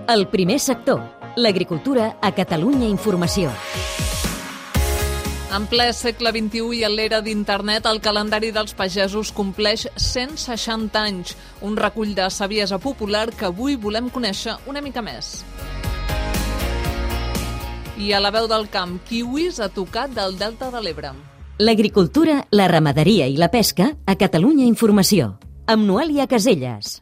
El primer sector, l'agricultura a Catalunya Informació. En ple segle XXI i en l'era d'internet, el calendari dels pagesos compleix 160 anys, un recull de saviesa popular que avui volem conèixer una mica més. I a la veu del camp, kiwis a tocar del Delta de l'Ebre. L'agricultura, la ramaderia i la pesca a Catalunya Informació, amb Noelia Caselles.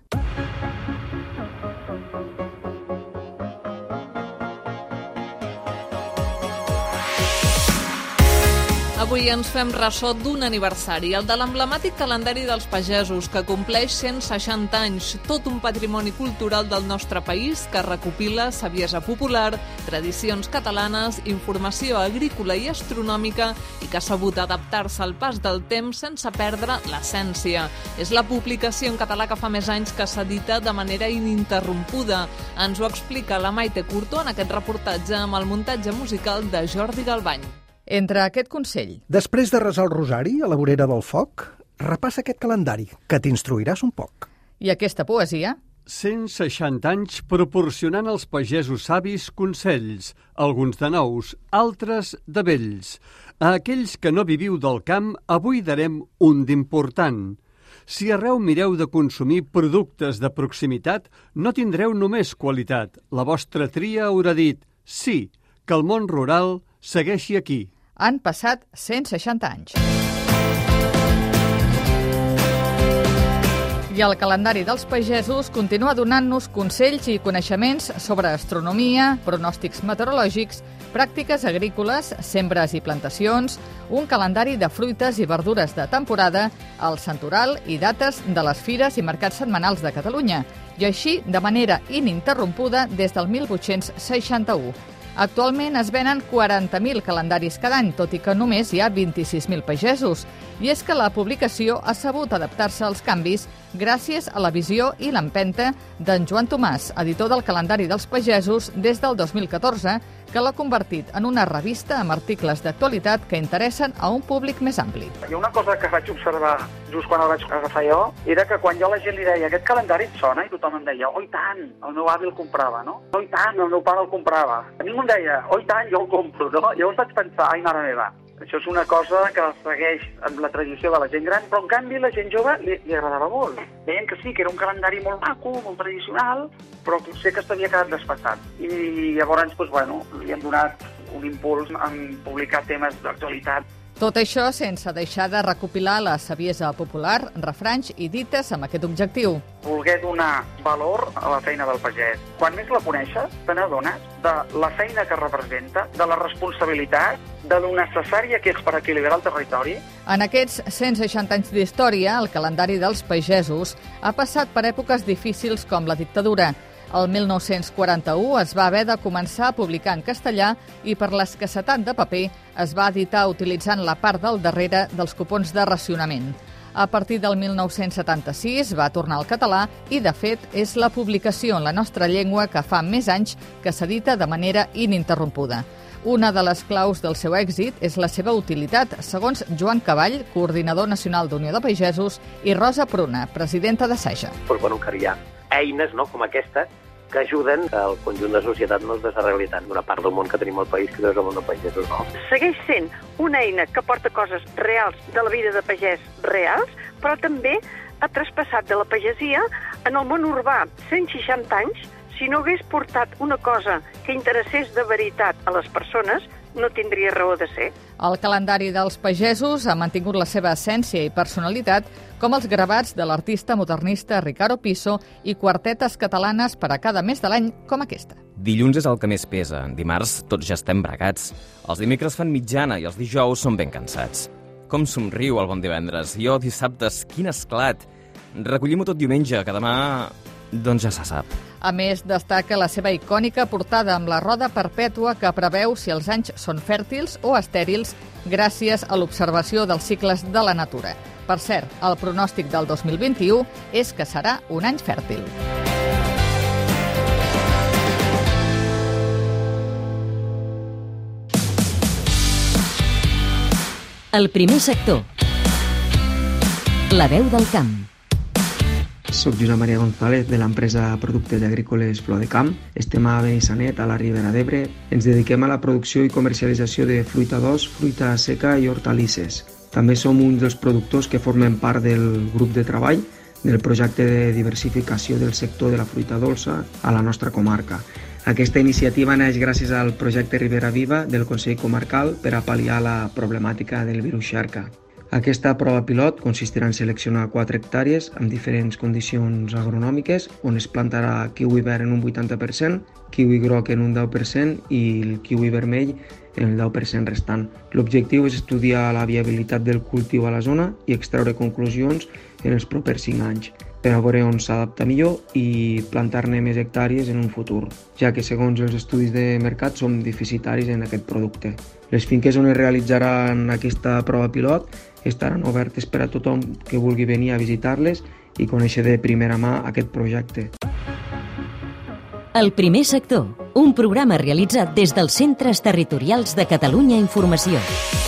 Avui ens fem ressò d'un aniversari, el de l'emblemàtic calendari dels pagesos, que compleix 160 anys, tot un patrimoni cultural del nostre país que recopila saviesa popular, tradicions catalanes, informació agrícola i astronòmica i que ha sabut adaptar-se al pas del temps sense perdre l'essència. És la publicació en català que fa més anys que s'edita de manera ininterrompuda. Ens ho explica la Maite Curto en aquest reportatge amb el muntatge musical de Jordi Galbany. Entre aquest consell. Després de resar el rosari a la vorera del foc, repassa aquest calendari, que t'instruiràs un poc. I aquesta poesia? 160 anys proporcionant als pagesos savis consells, alguns de nous, altres de vells. A aquells que no viviu del camp, avui darem un d'important. Si arreu mireu de consumir productes de proximitat, no tindreu només qualitat. La vostra tria haurà dit sí, que el món rural segueixi aquí. Han passat 160 anys. I el calendari dels pagesos continua donant-nos consells i coneixements sobre astronomia, pronòstics meteorològics, pràctiques agrícoles, sembres i plantacions, un calendari de fruites i verdures de temporada, el santoral i dates de les fires i mercats setmanals de Catalunya, i així de manera ininterrompuda des del 1861. Actualment es venen 40.000 calendaris cada any, tot i que només hi ha 26.000 pagesos. I és que la publicació ha sabut adaptar-se als canvis gràcies a la visió i l'empenta d'en Joan Tomàs, editor del calendari dels pagesos des del 2014, que l'ha convertit en una revista amb articles d'actualitat que interessen a un públic més ampli. I una cosa que vaig observar just quan el vaig agafar jo era que quan jo a la gent li deia aquest calendari et sona i tothom em deia oh i tant, el meu avi el comprava, no? Oh i tant, el meu pare el comprava. A mi em deia oh i tant, jo el compro, no? Llavors vaig pensar, ai mare meva, això és una cosa que segueix amb la tradició de la gent gran, però en canvi la gent jove li agradava molt. Deien que sí, que era un calendari molt maco, molt tradicional, però potser que s'havia quedat desfasat. I llavors, doncs, bueno, li hem donat un impuls en publicar temes d'actualitat. Tot això sense deixar de recopilar la saviesa popular, refranys i dites amb aquest objectiu. Voler donar valor a la feina del pagès. Quan més la coneixes, te n'adones de la feina que representa, de la responsabilitat, de lo necessària que és per equilibrar el territori. En aquests 160 anys d'història, el calendari dels pagesos ha passat per èpoques difícils com la dictadura. El 1941 es va haver de començar a publicar en castellà i per l'escassetat de paper es va editar utilitzant la part del darrere dels cupons de racionament. A partir del 1976 va tornar al català i, de fet, és la publicació en la nostra llengua que fa més anys que s'edita de manera ininterrompuda. Una de les claus del seu èxit és la seva utilitat, segons Joan Cavall, coordinador nacional d'Unió de Pagesos, i Rosa Pruna, presidenta de SAGE. Pues, bueno, que hi ha eines, no, com aquesta que ajuden que el conjunt de societat no es desarrealitat d'una part del món que tenim al país, que és el món de pagesos. No? Segueix sent una eina que porta coses reals de la vida de pagès reals, però també ha traspassat de la pagesia en el món urbà 160 anys. Si no hagués portat una cosa que interessés de veritat a les persones, no tindria raó de ser. El calendari dels pagesos ha mantingut la seva essència i personalitat, com els gravats de l'artista modernista Ricardo Piso i quartetes catalanes per a cada mes de l'any, com aquesta. Dilluns és el que més pesa, dimarts tots ja estem bregats. Els dimecres fan mitjana i els dijous són ben cansats. Com somriu el bon divendres. Jo dissabtes, quin esclat. Recollim-ho tot diumenge, que demà doncs ja se sap. A més, destaca la seva icònica portada amb la roda perpètua que preveu si els anys són fèrtils o estèrils gràcies a l'observació dels cicles de la natura. Per cert, el pronòstic del 2021 és que serà un any fèrtil. El primer sector. La veu del camp. Soc Josep Maria González, de l'empresa Productes Agrícoles Flor de Camp. Estem a Benissanet, a la Ribera d'Ebre. Ens dediquem a la producció i comercialització de fruita d'os, fruita seca i hortalisses. També som un dels productors que formen part del grup de treball del projecte de diversificació del sector de la fruita dolça a la nostra comarca. Aquesta iniciativa neix gràcies al projecte Ribera Viva del Consell Comarcal per a pal·liar la problemàtica del virus Xarca. Aquesta prova pilot consistirà en seleccionar 4 hectàrees amb diferents condicions agronòmiques on es plantarà kiwi verd en un 80%, kiwi groc en un 10% i el kiwi vermell en el 10% restant. L'objectiu és estudiar la viabilitat del cultiu a la zona i extreure conclusions en els propers 5 anys per a veure on s'adapta millor i plantar-ne més hectàrees en un futur, ja que segons els estudis de mercat som deficitaris en aquest producte. Les finques on es realitzaran aquesta prova pilot estaran obertes per a tothom que vulgui venir a visitar-les i conèixer de primera mà aquest projecte. El primer sector, un programa realitzat des dels Centres Territorials de Catalunya Informació.